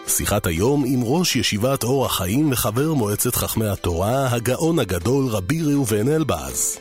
שיחת היום עם ראש ישיבת אור החיים וחבר מועצת חכמי התורה, הגאון הגדול רבי ראובן אלבז.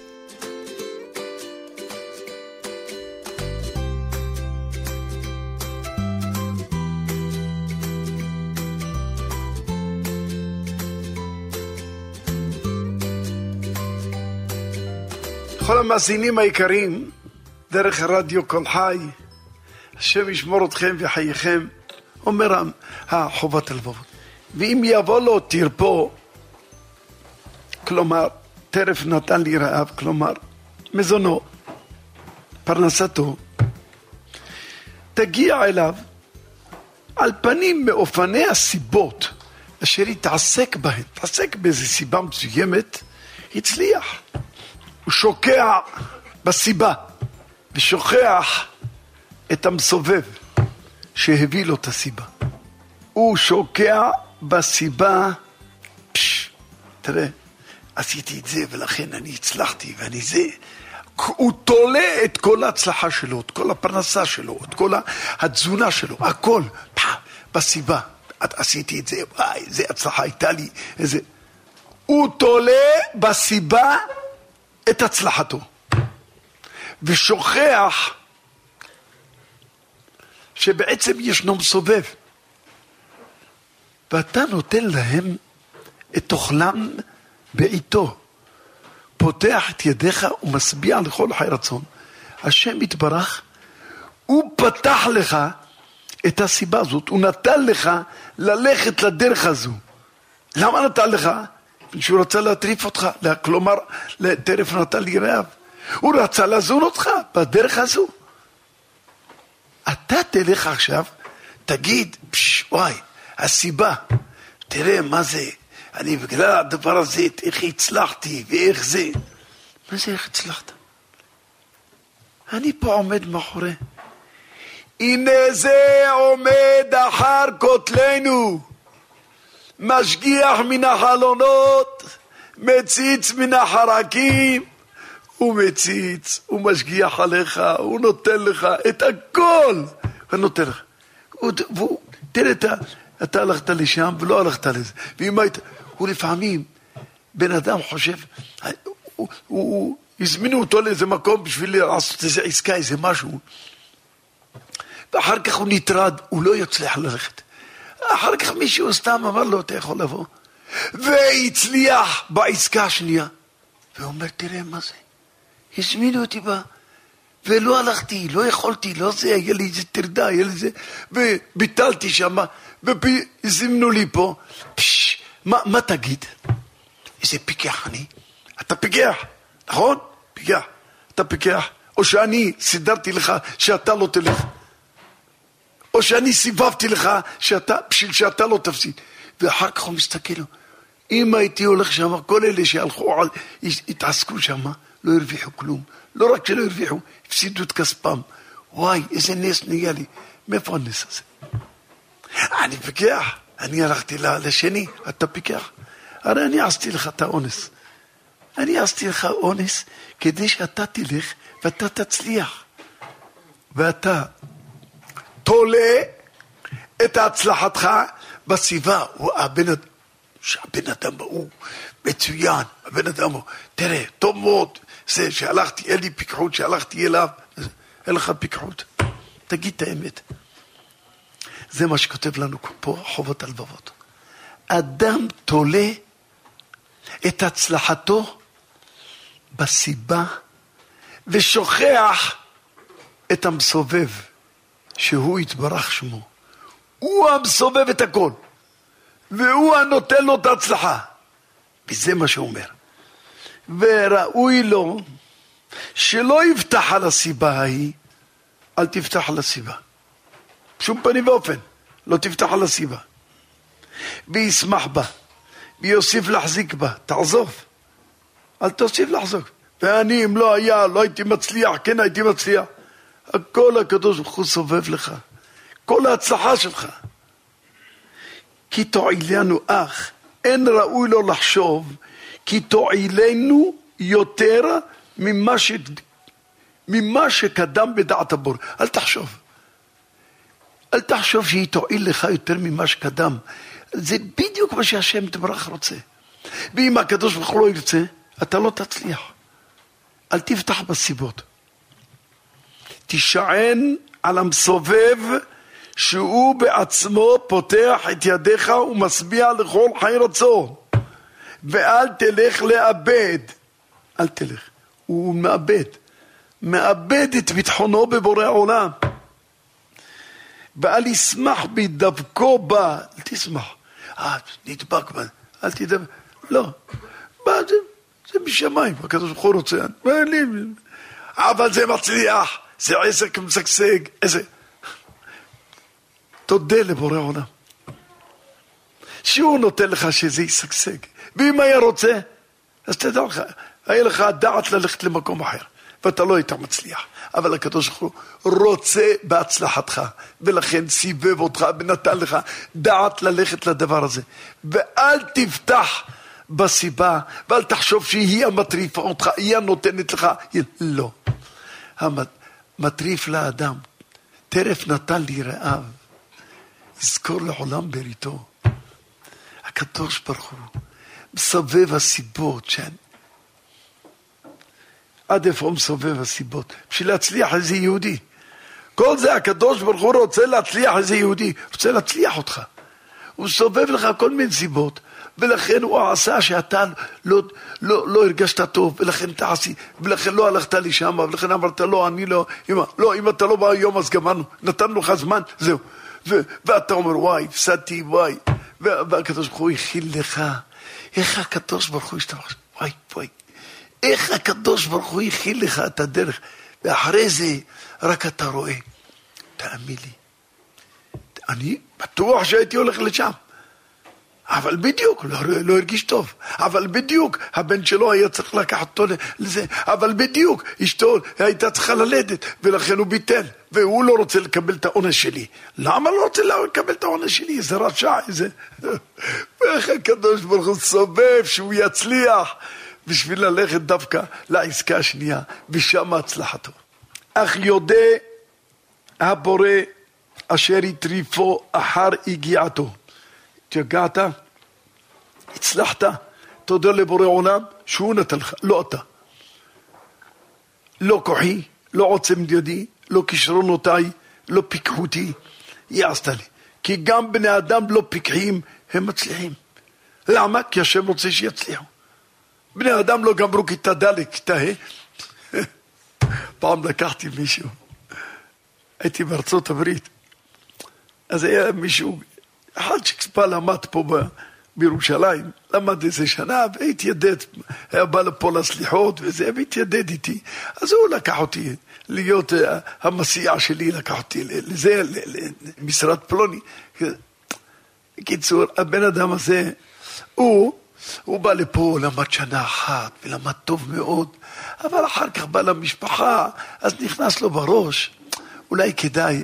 כל המאזינים היקרים דרך הרדיו כל חי, השם ישמור אתכם וחייכם, אומר חובת הלבבות. ואם יבוא לו תרפו, כלומר טרף נתן לי רעב, כלומר מזונו, פרנסתו, תגיע אליו על פנים מאופני הסיבות אשר יתעסק בהן, תעסק באיזו סיבה מסוימת, הצליח. הוא שוקע בסיבה ושוכח את המסובב שהביא לו את הסיבה. הוא שוקע בסיבה, תראה, עשיתי את זה ולכן אני הצלחתי ואני זה. הוא תולה את כל ההצלחה שלו, את כל הפרנסה שלו, את כל התזונה שלו, הכל בסיבה. עשיתי את זה, זה הצלחה הייתה לי, איזה. הוא תולה בסיבה את הצלחתו ושוכח שבעצם ישנו מסובב, ואתה נותן להם את אוכלם בעיתו, פותח את ידיך ומשביע לכל חי רצון. השם יתברך, הוא פתח לך את הסיבה הזאת, הוא נתן לך ללכת לדרך הזו. למה נתן לך? שהוא רצה להטריף אותך, כלומר לטרף נתן לי רעב, הוא רצה לזון אותך בדרך הזו. אתה תלך עכשיו, תגיד, וואי, הסיבה, תראה מה זה, אני בגלל הדבר הזה, איך הצלחתי ואיך זה. מה זה איך הצלחת? אני פה עומד מאחורי. הנה זה עומד אחר כותלנו, משגיח מן החלונות, מציץ מן החרקים, הוא מציץ, הוא משגיח עליך, הוא נותן לך את הכל, הוא נותן לך. תראה, אתה הלכת לשם ולא הלכת לזה. ואם היית, הוא לפעמים, בן אדם חושב, הוא הזמינו אותו לאיזה מקום בשביל לעשות איזה עסקה, איזה משהו, ואחר כך הוא נטרד, הוא לא יצליח ללכת. אחר כך מישהו סתם אמר לו, אתה יכול לבוא, והצליח בעסקה השנייה, ואומר, תראה מה זה, הזמינו אותי בה, ולא הלכתי, לא יכולתי, לא זה, היה לי איזה תרדה, היה לי זה, וביטלתי שם, והזמינו לי פה. מה תגיד? איזה פיקח אני? אתה פיקח, נכון? פיקח, אתה פיקח, או שאני סידרתי לך שאתה לא תלך, או שאני סיבבתי לך בשביל שאתה לא תפסיד. ואחר כך הוא מסתכל לו, אם הייתי הולך שם, כל אלה שהלכו, התעסקו שם, לא הרוויחו כלום. לא רק שלא הרוויחו, הפסידו את כספם. וואי, איזה נס נהיה לי. מאיפה הנס הזה? אני פיקח. אני הלכתי לשני, אתה פיקח. הרי אני עשיתי לך את האונס. אני עשיתי לך אונס כדי שאתה תלך ואתה תצליח. ואתה תולה את הצלחתך בסביבה. הבן אדם הוא מצוין, הבן אדם הוא, תראה, טוב מאוד, זה שהלכתי, אין לי פיקחות, שהלכתי אליו, אין לך פיקחות. תגיד את האמת. זה מה שכותב לנו פה, חובות הלבבות. אדם תולה את הצלחתו בסיבה, ושוכח את המסובב, שהוא יתברך שמו. הוא המסובב את הכל, והוא הנותן לו את ההצלחה. וזה מה שהוא אומר. וראוי לו שלא יפתח על הסיבה ההיא, אל תפתח על הסיבה. שום פנים ואופן, לא תפתח על הסיבה. וישמח בה, ויוסיף להחזיק בה, תעזוב. אל תוסיף לחזוק. ואני אם לא היה, לא הייתי מצליח, כן הייתי מצליח. הכל הקדוש ברוך הוא סובב לך. כל ההצלחה שלך. כי תועילנו אך, אין ראוי לו לחשוב, כי תועילנו יותר ממה שקדם בדעת הבור. אל תחשוב. אל תחשוב שהיא תועיל לך יותר ממה שקדם. זה בדיוק מה שהשם תברך רוצה. ואם הקדוש ברוך הוא לא ירצה, אתה לא תצליח. אל תפתח בסיבות. תשען על המסובב שהוא בעצמו פותח את ידיך ומשביע לכל חי רצון. ואל תלך לאבד. אל תלך. הוא מאבד את ביטחונו בבורא עולם. ואל ישמח בדבקו בה. אל תשמח. נדבק בה. אל תדבק. לא. זה בשמיים. הקדוש ברוך הוא רוצה. אבל זה מצליח. זה עסק משגשג. איזה... תודה לבורא עולם. שהוא נותן לך שזה ישגשג. ואם היה רוצה, אז תדע לך, היה לך דעת ללכת למקום אחר. ואתה לא היית מצליח. אבל הקדוש ברוך הוא רוצה בהצלחתך. ולכן סיבב אותך ונתן לך דעת ללכת לדבר הזה. ואל תפתח בסיבה, ואל תחשוב שהיא המטריפה אותך, היא הנותנת לך. לא. המטריף לאדם. טרף נתן לי רעב. יזכור לעולם בריתו. הקדוש ברוך הוא מסובב הסיבות עד איפה הוא מסובב הסיבות בשביל להצליח איזה יהודי. כל זה הקדוש ברוך הוא רוצה להצליח איזה יהודי, רוצה להצליח אותך. הוא מסובב לך כל מיני סיבות, ולכן הוא עשה שאתה לא הרגשת טוב, ולכן תעשי, ולכן לא הלכת לי שם, ולכן אמרת לא, אני לא, אם אתה לא בא היום אז גמרנו, נתנו לך זמן, זהו. ואתה אומר וואי, הפסדתי, וואי, והקדוש ברוך הוא הכיל לך. איך הקדוש ברוך הוא השתבח, וואי, איך הקדוש ברוך הוא הכיל לך את הדרך, ואחרי זה רק אתה רואה. תאמין לי, אני בטוח שהייתי הולך לשם, אבל בדיוק, לא הרגיש טוב, אבל בדיוק, הבן שלו היה צריך לקחת אותו לזה, אבל בדיוק, אשתו הייתה צריכה ללדת, ולכן הוא ביטל, והוא לא רוצה לקבל את העונש שלי. למה לא רוצה לקבל את העונש שלי? זה רשע, זה... ואיך הקדוש ברוך הוא סובב שהוא יצליח, בשביל ללכת דווקא לעסקה השנייה, ושם הצלחתו. אך יודע הבורא אשר יטריפו אחר הגיעתו. תגעת, הצלחת, תודה לבורא עולם שהוא נתן לך, לא אתה. לא כוחי, לא עוצם ידי, לא כישרונותיי, לא פיקחותי, היא עשתה לי. כי גם בני אדם לא פיקחים, הם מצליחים. למה? כי השם רוצה שיצליחו. בני אדם לא גמרו כיתה ד' כיתה ה'. פעם לקחתי מישהו, הייתי בארצות הברית, אז היה מישהו, אחד שכספה למד פה בירושלים, למד איזה שנה, והתיידד, היה בא לפה לסליחות וזה, והתיידד איתי. אז הוא לקח אותי להיות המסיע שלי, לקח אותי לזה, למשרד פלוני. בקיצור, הבן אדם הזה, הוא בא לפה, למד שנה אחת, ולמד טוב מאוד, אבל אחר כך בא למשפחה, אז נכנס לו בראש, אולי כדאי,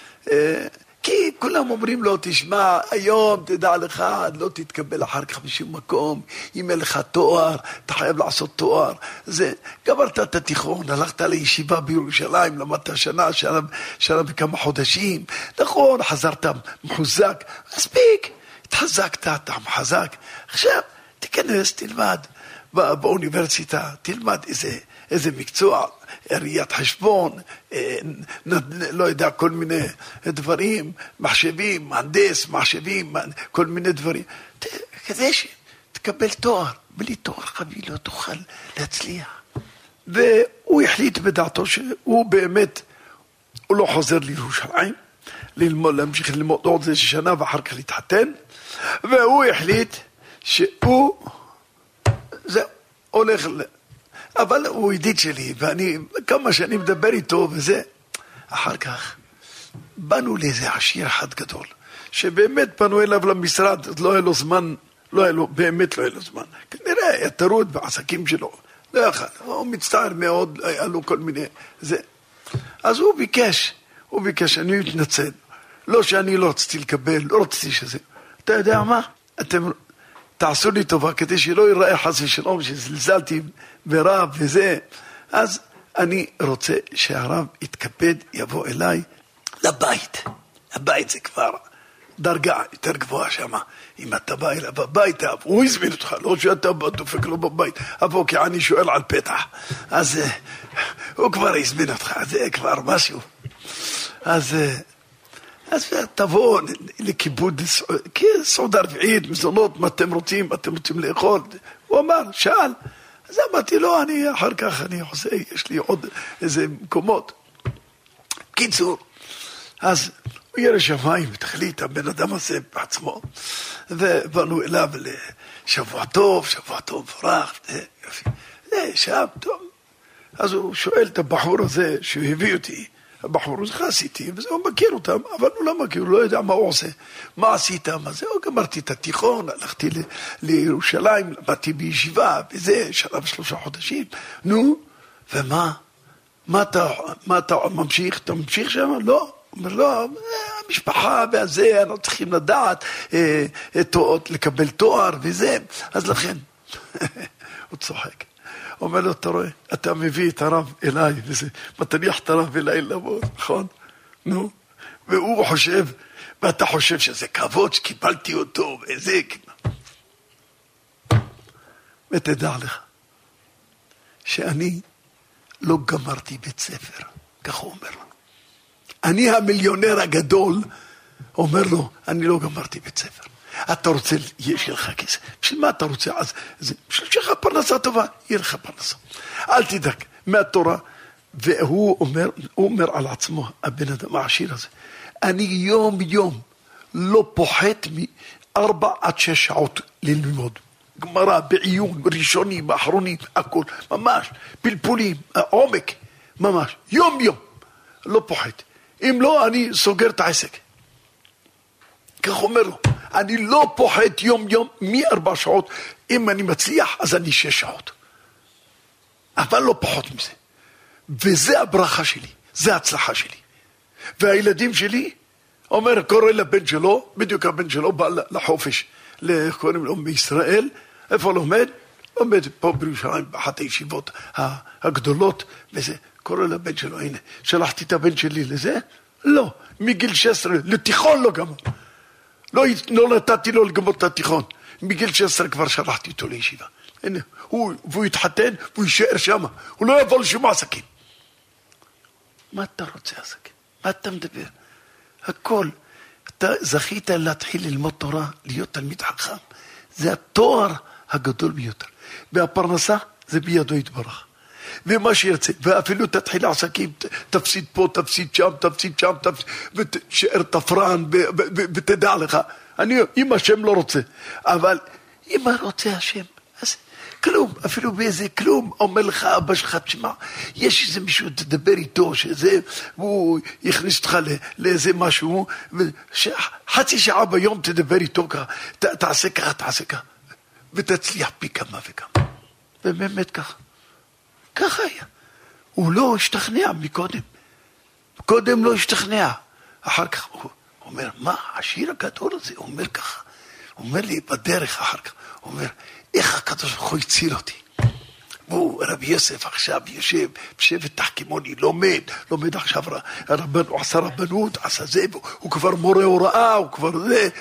כי כולם אומרים לו, תשמע, היום תדע לך, לא תתקבל אחר כך בשום מקום, אם אין לך תואר, אתה חייב לעשות תואר. זה, גמרת את התיכון, הלכת לישיבה בירושלים, למדת שנה וכמה חודשים, נכון, חזרת מחוזק, מספיק, התחזקת, אתה מחזק, עכשיו תיכנס, תלמד באוניברסיטה, תלמד איזה מקצוע, ראיית חשבון, לא יודע, כל מיני דברים, מחשבים, מהנדס, מחשבים, כל מיני דברים, כדי שתקבל תואר, בלי תואר חביב לא תוכל להצליח. והוא החליט בדעתו שהוא באמת, הוא לא חוזר לירושלים, להמשיך ללמוד עוד איזה שנה ואחר כך להתחתן, והוא החליט שהוא, זה הולך אבל הוא ידיד שלי, ואני כמה שאני מדבר איתו וזה, אחר כך באנו לאיזה עשיר אחד גדול, שבאמת פנו אליו למשרד, אז לא היה לו זמן, באמת לא היה לו זמן, כנראה היה טרוד בעסקים שלו, לא יכל, הוא מצטער מאוד, היה לו כל מיני, זה. אז הוא ביקש, אני מתנצל, לא שאני לא רציתי לקבל, לא רציתי שזה, אתה יודע מה? אתם תעשו לי טובה, כדי שלא ייראה חס ושלום, שזלזלתי ברב וזה, אז אני רוצה שהרב יתכבד, יבוא אליי לבית. הבית זה כבר דרגה יותר גבוהה שם. אם אתה בא אליו בבית, הוא הזמין אותך, לא שאתה דופק לו בבית, אבל כי אני שואל על פתח. אז הוא כבר הזמין אותך, זה כבר משהו. אז תבוא לכיבוד, סעודה רביעית, מזונות, מה אתם רוצים לאכול? הוא אמר, שאל. אז אמרתי לו, אני אחר כך אני עושה, יש לי עוד איזה מקומות. קיצור, אז הוא ירא שמיים, תחליט, הבן אדם הזה בעצמו, ובאנו אליו לשבוע טוב, מפרח, שם טוב. אז הוא שואל את הבחור הזה שהביא אותי, הבחור הזה חסיתי, וזה הוא מכיר אותם, אבל הוא לא מכיר, הוא לא יודע מה הוא עושה. מה עשית? מה זה? גמרתי את התיכון, הלכתי לירושלים, באתי בישיבה, וזה, 3 חודשים. נו, ומה? מה אתה ממשיך? אתה ממשיך שם? לא. הוא אומר, לא, המשפחה והזה, אנחנו צריכים לדעת, לקבל תואר וזה. אז לכן, הוא צוחק. אומר לו, אתה רואה, אתה מביא את הרב אליי, וזה, מתניח את הרב אליי לבוא, נכון? נו, והוא חושב, ואתה חושב שזה כבוד שקיבלתי אותו, וזה, ותדע לך, שאני לא גמרתי בית ספר, כך הוא אומר לו. אני המיליונר הגדול, אומר לו, אני לא גמרתי בית ספר. אתה רוצה, יש לך כסף. בשביל מה אתה רוצה? אז שיש לך פרנסה טובה, יהיה לך פרנסה. אל תדאג, מהתורה. והוא אומר על עצמו, הבן אדם העשיר הזה, אני יום לא פוחת מ4 עד 6 שעות ללמוד. גמרא, בעיון, ראשונים, אחרונים, הכל, ממש, פלפולים, עומק, ממש, יום, לא פוחת. אם לא, אני סוגר את העסק. כך אומר לו, אני לא פוחת יום מ4 שעות, אם אני מצליח, אז אני 6 שעות. אבל לא פחות מזה. וזה הברכה שלי, זה ההצלחה שלי. והילדים שלי, אומר, קורא לבן שלו, בדיוק הבן שלו בא לחופש, קוראים לו בישראל, איפה לומד? לומד פה בירושלים, באחת הישיבות הגדולות, וזה, קורא לבן שלו, הנה, שלחתי את הבן שלי לזה? לא, מגיל 16, לתיכון לא גמר. לא נתתי לו לגמור את התיכון. מגיל 16 כבר שלחתי אותו לישיבה. הנה, והוא יתחתן, והוא יישאר שם. הוא לא יבוא לשום עסקים. מה אתה רוצה עסקים? מה אתה מדבר? הכל. אתה זכית להתחיל ללמוד תורה, להיות תלמיד חכם. זה התואר הגדול ביותר. והפרנסה זה בידו יתברך. ומה שירצה, ואפילו תתחיל עסקים, תפסיד פה, תפסיד שם, ותשאר תפרן, ותדע לך, אם השם לא רוצה, אבל אם רוצה השם, אז כלום, אפילו באיזה כלום, אומר לך אבא שלך, תשמע, יש איזה מישהו, תדבר איתו, שזה, הוא יכניס אותך לאיזה משהו, חצי שעה ביום תדבר איתו ככה, תעשה ככה, ותצליח פי כמה וכמה, ובאמת ככה. ככה היה. הוא לא השתכנע מקודם. קודם לא השתכנע. אחר כך הוא אומר, מה, השיר הגדול הזה? הוא אומר ככה. הוא אומר לי בדרך אחר כך. הוא אומר, איך הקדוש ברוך הוא הציל אותי? הוא, רבי יוסף עכשיו יושב בשבט תחכימוני, לומד עכשיו, הוא עשה רבנות, עשה זה, הוא כבר מורה הוראה, הוא כבר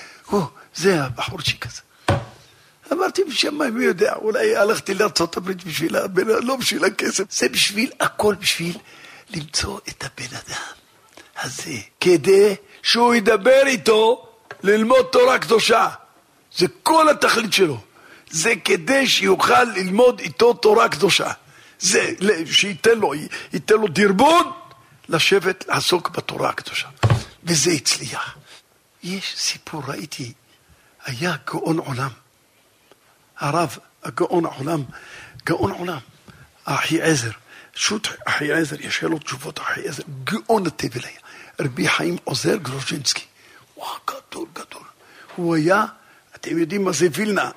זה הבחורצ'יק הזה. אמרתי, בשם מה, מי יודע, אולי הלכתי לארצות הברית בשבילה, לא בשביל הכסף, זה בשביל, הכל בשביל למצוא את הבן אדם הזה, כדי שהוא ידבר איתו ללמוד תורה קדושה. זה כל התכלית שלו. זה כדי שיוכל ללמוד איתו תורה קדושה. זה, שייתן לו דרבון לשבת לעסוק בתורה הקדושה. וזה הצליח. יש סיפור, ראיתי, היה גאון עולם. הרב, הגאון עולם, אחי עזר, שוט אחי עזר, יש לו תשובות אחי עזר, גאון הטבל היה, רבי חיים עוזר גרוז'ינסקי, וואו, גדול, הוא היה, אתם יודעים מה זה וילנה,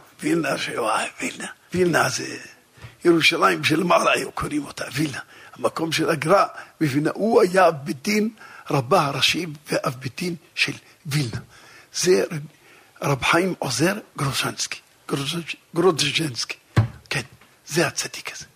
וילנה זה ירושלים של מעלה, היו קוראים אותה, וילנה, המקום של הגר"א, בווילנה, הוא היה בדין רבה הראשי ואב בדין של וילנה, זה רבי חיים עוזר גרוז'ינסקי, כן, זה הצדיק הזה.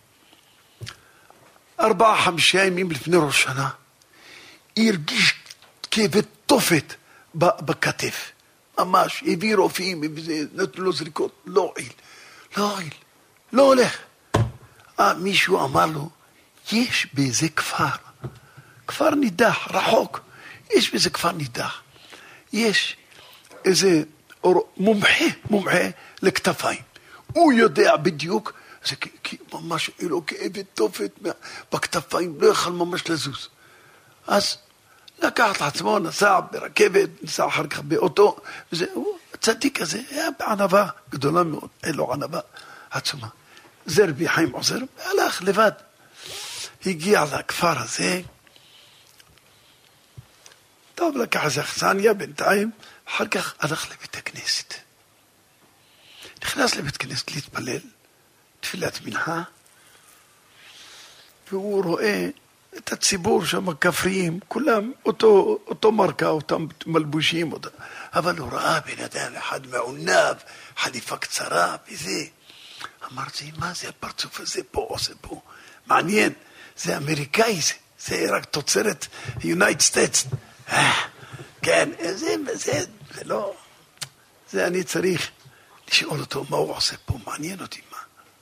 4-5 ימים לפני ראש שנה, הרגיש כאבי תופת בכתף. ממש, הביא רופאים, נתנו לו זריקות, לא הועיל, לא הולך. מישהו אמר לו, יש באיזה כפר נידח, רחוק, יש באיזה כפר נידח, יש איזה מומחה לכתפיים, הוא יודע בדיוק, זה כי ממש אלו כאבת תופת בכתפיים, לא יכל ממש לזוז. אז לקח את עצמו, נסע ברכבת, נסע אחר כך באוטו, וזה, הוא הצדיק הזה, היה בענבה גדולה מאוד, אין לו ענבה עצומה. זה רבי חיים עוזר, והלך לבד. הגיע לכפר הזה, טוב, לקח איזה אכסניה בינתיים, אחר כך הלך לבית הכנסת. נכנס לבית הכנסת להתפלל, תפילת מנחה, והוא רואה את הציבור שם, הכפריים, כולם אותו מרקה, אותם מלבושים, אבל הוא ראה בן אדם אחד מעונב, חליפה קצרה, וזה. אמרתי, מה זה הפרצוף הזה פה, עושה פה? מעניין, זה אמריקאי, זה רק תוצרת United States. כן, זה לא, זה אני צריך לשאול אותו מה הוא עושה פה, מעניין אותי מה.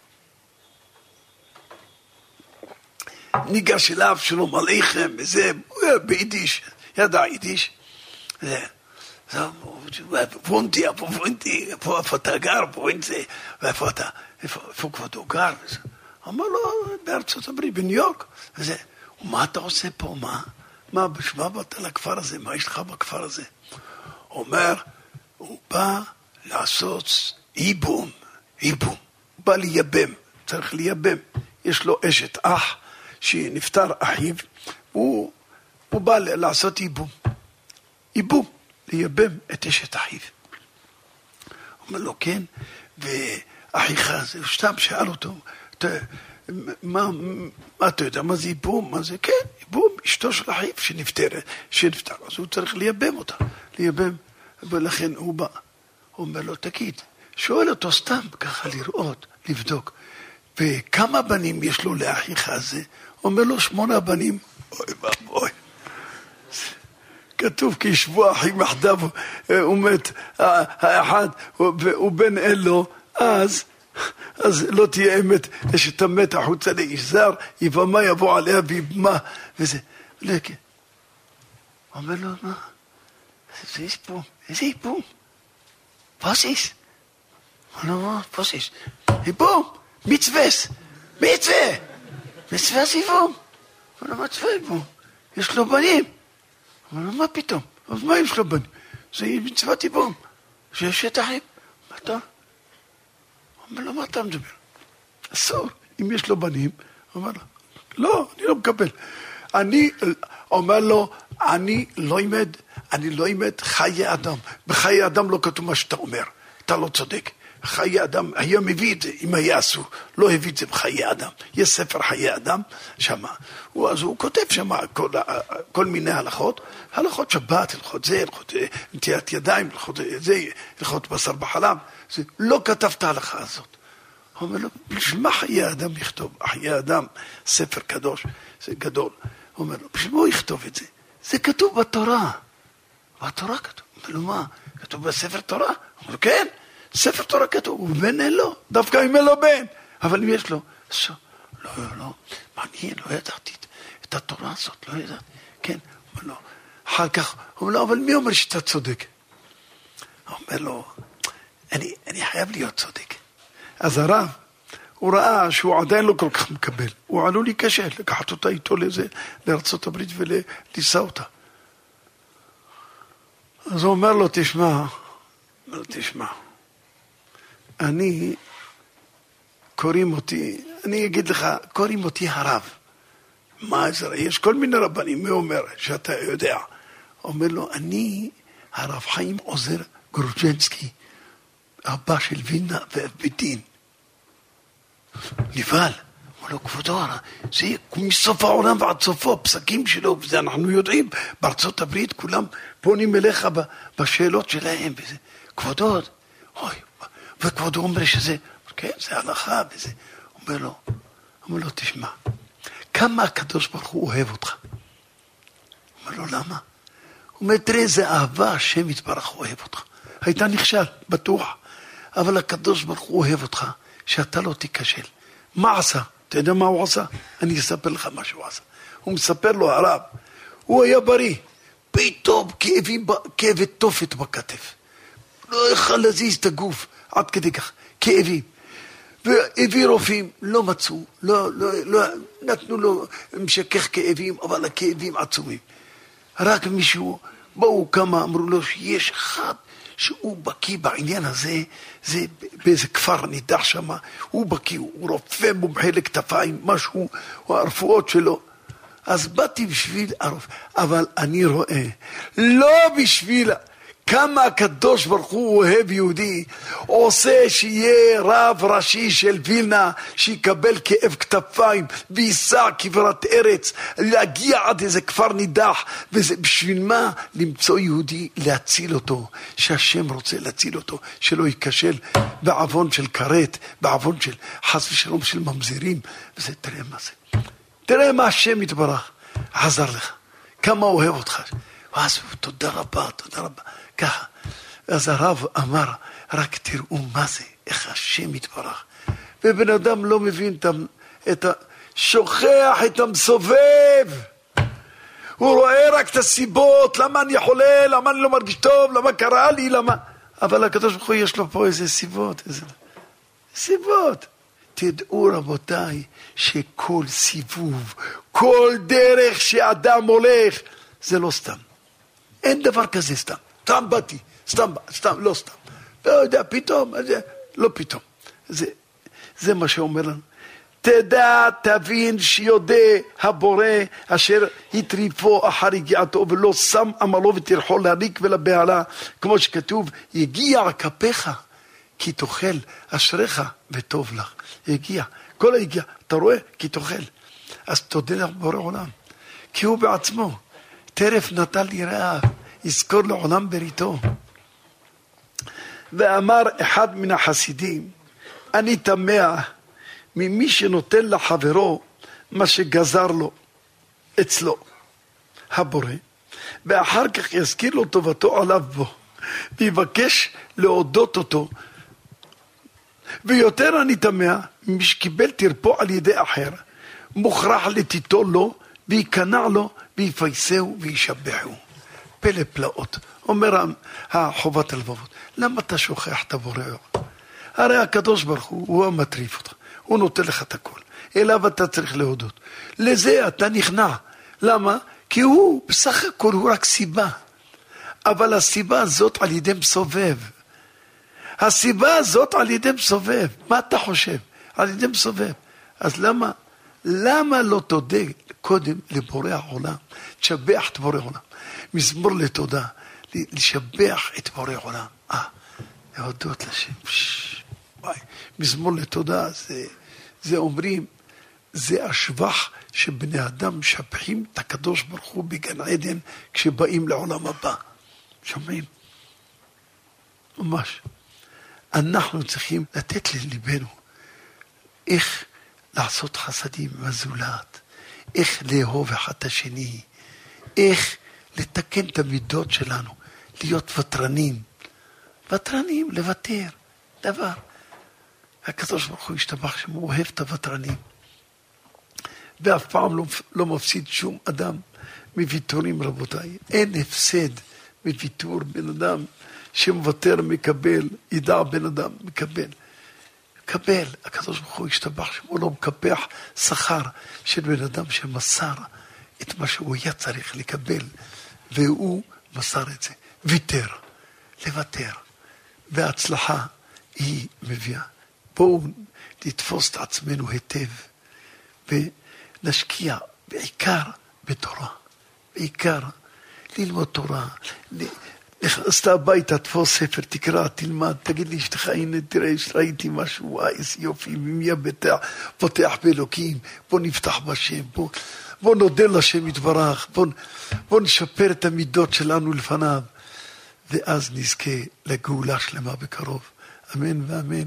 ניגש אליו, שלום עליכם, וזה, ביידיש, ידע יידיש, זה, פונטי, איפה אתה גר, איפה כבודו גר, אמר לו, בארצות הברית, בניו יורק, וזה, ומה אתה עושה פה, מה, בשמה באת לכפר הזה, מה יש לך בכפר הזה? אומר, הוא בא לעשות איבום, הוא בא לייבם, צריך לייבם, יש לו אשת אח, שנפטר אחיו, הוא בא לעשות איבום, לייבם את אשת אחיו. הוא אומר לו, כן, ואחיך הזה, הוא סתם שאל אותו, מה אתה יודע, מה זה איבום, מה זה? כן, איבום, אשתו של אחיו שנפטר, אז הוא צריך לייבם אותה, ולכן הוא בא. הוא אומר לו, תגיד, שואל אותו סתם ככה לראות, לבדוק, וכמה בנים יש לו לאחיך הזה? אומר לו 8 בנים. אוי. כתוב כי ישבו אחים יחדיו, הוא מת, האחד, ובן אין לו, אז לא תהיה אמת, שתמת החוצה לאיש זר, יבמה יבוא עליה ויבמה, וזה. לכן. אומר לו, מה? זה איספום, איזה איפום? Was ist? Was ist? איפום, מצווה סיבום. הוא אומר, מצווה איפום, יש לו בנים. הוא אומר, מה פתאום? אז מה יש לו בנים? זה מצוות איפום, שיש את אחים. מה אתה? הוא אומר לו, מה אתה מדבר? אסור, אם יש לו בנים, הוא אומר לו, לא, אני לא מקבל. אומר לו, אני לא אמד חיי אדם. בחיי אדם לא כתוב מה שאתה אומר. אתה לא צודק. חיי אדם, היה מביא את זה, אם היה אסור. לא הביא את זה בחיי אדם. יש ספר חיי אדם שם. אז הוא כותב שם כל מיני הלכות שבת, הלכות זה, הלכות נטיית ידיים, הלכות זה, הלכות בשר בחלב. לא כתבת ההלכה הזאת. הוא אומר לו, בשביל מה חיי אדם יכתוב? חיי אדם, ספר קדוש, זה גדול. הוא אומר לו, בשביל מה הוא יכתוב את זה? זה כתוב בתורה. בתורה כתוב. הוא אומר לו, מה? כתוב בספר תורה? הוא אומר לו, כן, ספר תורה כתוב. הוא בן אין לו, דווקא אם אין לו בן. אבל אם יש לו, לא, מעניין, לא ידעתי את התורה הזאת, לא ידעתי. כן, הוא אומר לו, אחר כך, הוא אומר לו, אבל מי אומר שאתה צודק? הוא אומר לו, אני חייב להיות צודק. אז הרב, הוא ראה שהוא עדיין לא כל כך מקבל. הוא עלול להיקשר, לקחת אותה איתו לארצות הברית ולנסוע אותה. אז הוא אומר לו, תשמע, אני אגיד לך, קוראים אותי הרב. מה זה? יש כל מיני רבנים, מי אומר שאתה יודע? אומר לו, אני הרב חיים עוזר גרוז'נסקי, אבא של וינה ובדין. נבהל, אומר לו, כבודו, זה מסוף העולם ועד סופו, פסקים שלו, וזה אנחנו יודעים, בארצות הברית כולם פונים אליך בשאלות שלהם, וזה, כבודו, וכבודו אומר שזה, כן, זה הלכה, וזה, אומר לו, תשמע, כמה הקדוש ברוך הוא אוהב אותך? אומר לו, למה? אומר, תראה איזה אהבה, השם יתברך אוהב אותך. הייתה נכשל, בטוח. אבל הקדוש ברוך הוא אוהב אותך, שאתה לא תיכשל. מה עשה? אתה יודע מה הוא עשה? אני אספר לך מה שהוא עשה. הוא מספר לו, הרב, הוא היה בריא. פתאום כאבי תופת בכתף. לא יכל להזיז את הגוף, עד כדי כך. כאבים. והביא רופאים, לא מצאו, לא נתנו לו משכך כאבים, אבל הכאבים עצומים. רק מישהו, באו כמה, אמרו לו שיש אחד שהוא בקיא בעניין הזה, זה באיזה כפר נידח שם, הוא בקיא, הוא רופא מומחה לכתפיים, משהו, או הרפואות שלו. אז באתי בשביל הרופא, אבל אני רואה, לא בשביל כמה הקדוש ברוך הוא אוהב יהודי, עושה שיהיה רב ראשי של וילנה, שיקבל כאב כתפיים, ויסע כברת ארץ, להגיע עד איזה כפר נידח, וזה בשביל מה? למצוא יהודי, להציל אותו, שהשם רוצה להציל אותו, שלא ייכשל בעוון של כרת, בעוון של חס ושלום של ממזירים, וזה תראה מה זה. תראה מה השם יתברך, עזר לך, כמה אוהב אותך, ואז תודה רבה, תודה רבה. ככה, אז הרב אמר, רק תראו מה זה, איך השם יתברך. ובן אדם לא מבין שוכח את המסובב. הוא רואה רק את הסיבות, למה אני חולה, למה אני לא מרגיש טוב, למה קרה לי, למה... אבל הקדוש ברוך הוא יש לו פה איזה סיבות, סיבות. תדעו רבותיי, שכל סיבוב, כל דרך שאדם הולך, זה לא סתם. אין דבר כזה סתם. סתם באתי, סתם, לא סתם. לא יודע, פתאום, לא פתאום. זה מה שאומר לנו. תדע, תבין שיודע הבורא אשר יטריפו אחר הגיעתו ולא שם עמלו ותרחו להריק ולבהלה. כמו שכתוב, יגיע כפיך כי תאכל אשריך וטוב לך. יגיע, כל היגיע, אתה רואה? כי תאכל. אז תודה לך בורא עולם. כי הוא בעצמו, טרף נטל לי רעב. יזכור לעולם בריתו. ואמר אחד מן החסידים, אני תמה ממי שנותן לחברו מה שגזר לו אצלו הבורא, ואחר כך יזכיר לו טובתו עליו בו, ויבקש להודות אותו. ויותר אני תמה ממי שקיבל תרפו על ידי אחר, מוכרח לתיתו לו, ויקנע לו, ויפייסהו וישבחהו. פלא פלאות, אומר החובת הלבבות, למה אתה שוכח את הבורא? הרי הקדוש ברוך הוא המטריף אותך, הוא נותן לך את הכל, אליו אתה צריך להודות, לזה אתה נכנע, למה? כי הוא בסך הכל הוא רק סיבה, אבל הסיבה הזאת על ידי מסובב, הסיבה הזאת על ידי מסובב, מה אתה חושב? על ידי מסובב, אז למה לא תודה קודם לבורא העולם, תשבח את בורא העולם, מזמור לתודה, לשבח את בורא עולם, להודות לשם, מזמור לתודה, זה אומרים, זה השבח שבני אדם משבחים את הקדוש ברוך הוא בגן עדן, כשבאים לעולם הבא, שומעים? ממש, אנחנו צריכים לתת לליבנו, איך לעשות חסדים עם הזולת, איך לאהוב אחד את השני, איך לתקן את המידות שלנו, להיות ותרנים, לוותר, דבר. הקדוש ברוך הוא ישתבח שהוא אוהב את הוותרנים, ואף פעם לא מפסיד שום אדם מוויתורים רבותיי, אין הפסד מוויתור, בן אדם שמוותר מקבל, ידע בן אדם מקבל, הקדוש ברוך הוא ישתבח שהוא לא מקפח שכר של בן אדם שמסר את מה שהוא היה צריך לקבל, והוא מסר את זה, לוותר, וההצלחה היא מביאה. בואו נתפוס את עצמנו היטב, ונשקיע בעיקר בתורה, בעיקר ללמוד תורה, נכנסת הביתה, תפוס ספר, תקרא, תלמד, תגיד לי אשתך, הנה תראה, ראיתי משהו, איזה יופי, ממי פותח באלוקים, בוא נפתח בשם, בוא נודה לשם יתברך, בוא נשפר את המידות שלנו לפניו, ואז נזכה לגאולה שלמה בקרוב. אמן ואמן.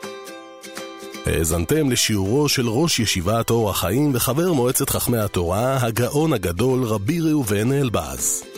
האזנתם לשיעורו של ראש ישיבת אור החיים וחבר מועצת חכמי התורה, הגאון הגדול רבי ראובן אלבז.